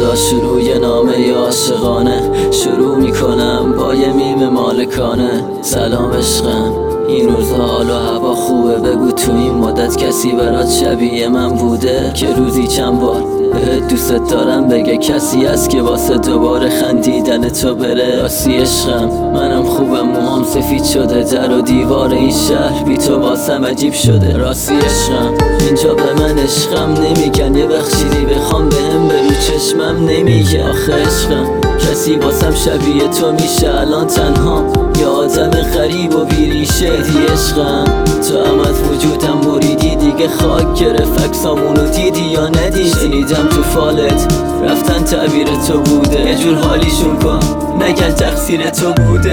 حالا شروع یه نامه عاشقانه شروع میکنم با یه میم مالکانه. سلام عشقم، این روزها حال و هوا خوبه؟ بگو تو این مدت کسی برات شبیه من بوده که روزی چند بار بهت دوست دارم بگه کسی هست که واسه دوباره خندیدن تو بره؟ راستی عشقم منم خوبم، موهام سفید شده، در و دیوار این شهر بی تو واسم عجیب شده. راستی عشقم اینجا به من عشقم نمیگن، یه بخشیدی بخوام بهم برو چشمم نمیگه. آخه عشقم کسی واسم شبیه تو میشه الان تنها، یه آدم غریب و بیریشه. دی عشقم تو هم از وجودم بریدی دیگه، خاک گرفت عکسامونو دیدی یا ندیدی؟ شنیدم تو فالت رفتن تعبیر تو بوده، یه جور حالیشون کن نگن تقصیر تو بوده.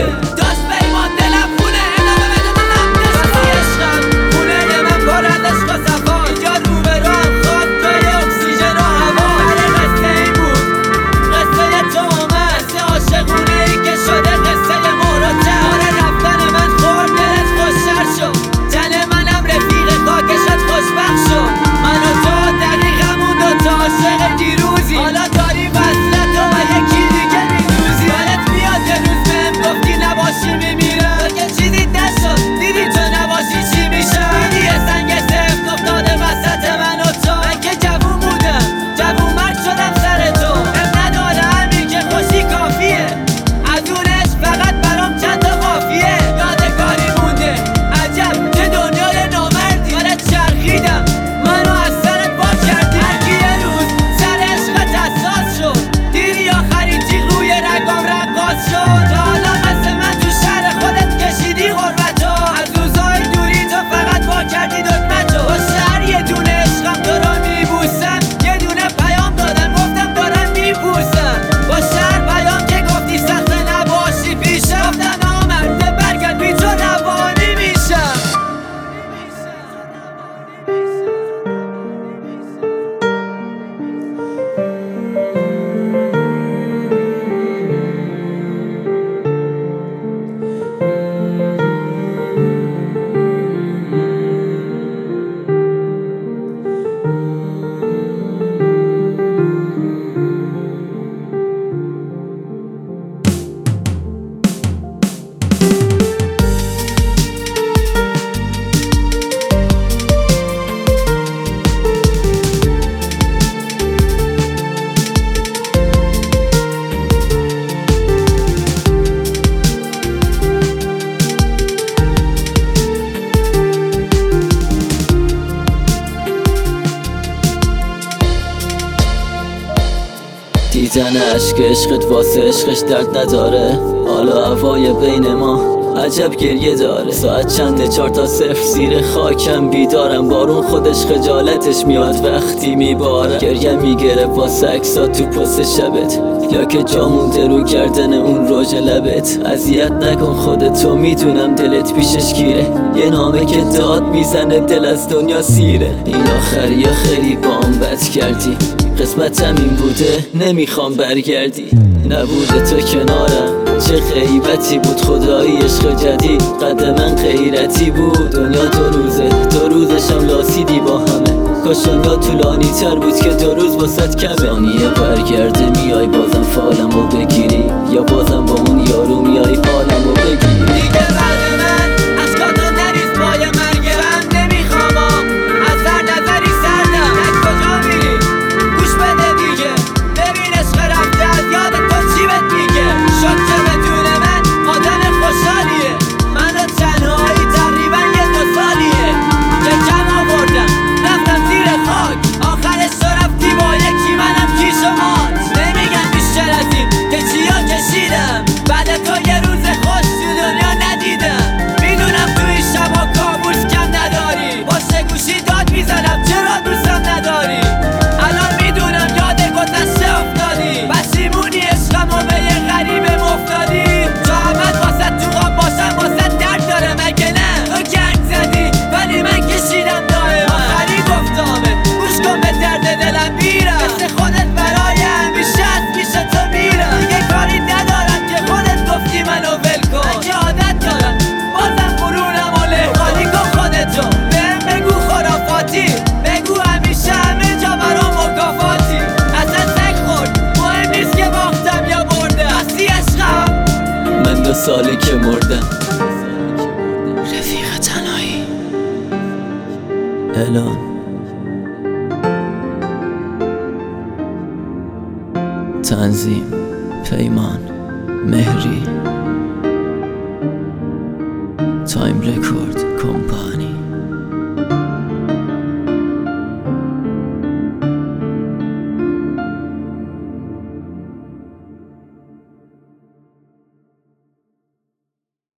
دیدن عشق عشقت واسه عشقش درد نداره، حالا هوای بین ما عجب گریه داره. ساعت چنده 4 تا 0 زیر خاکم بیدارم، بارون خودش خجالتش میاد وقتی میباره. گریه میگره واسه عکسات تو پست شبت، یا که جا مونده رو گردن اون رژ لبت. اذیت نکن خودتو، میدونم دلت پیشش گیره، یه نامه که داد میزنه دل از دنیا سیره. این آخری خیلی بام بد کردی، قسمتم این بوده نمیخوام برگردی. نبوده تو کنارم چه غیبتی بود، خدایی عشق جدید قد من غیرتی بود. دنیا 2 روزه 2 روزشم لاسیدی با همه، کاش دنیا طولانی تر بود که 2 روز واسط کمه. ثانیه برگرده میای بازم فالمو بگیری، یا بازم با اون یارو میای حالمو بگیری. دیگه بعد من عشقاتو نریز پای مرگم، نمیخوام از هر نظری سردم. از کجا میری؟ گوش بده دیگه، ببین عشق رفته از یاد تو چی بهت میگه. شد که بدون من آدم خوشحالیه، من و تنهایی تقریبا 1-2 سالیه که کم آوردم رفتم زیر خاک. آخرش تو رفتی با یکی، منم کیش و مات. ساله که مردم. رفیق تنهایی اعلان تنظیم پیمان مهری تایم رکورد کمپانی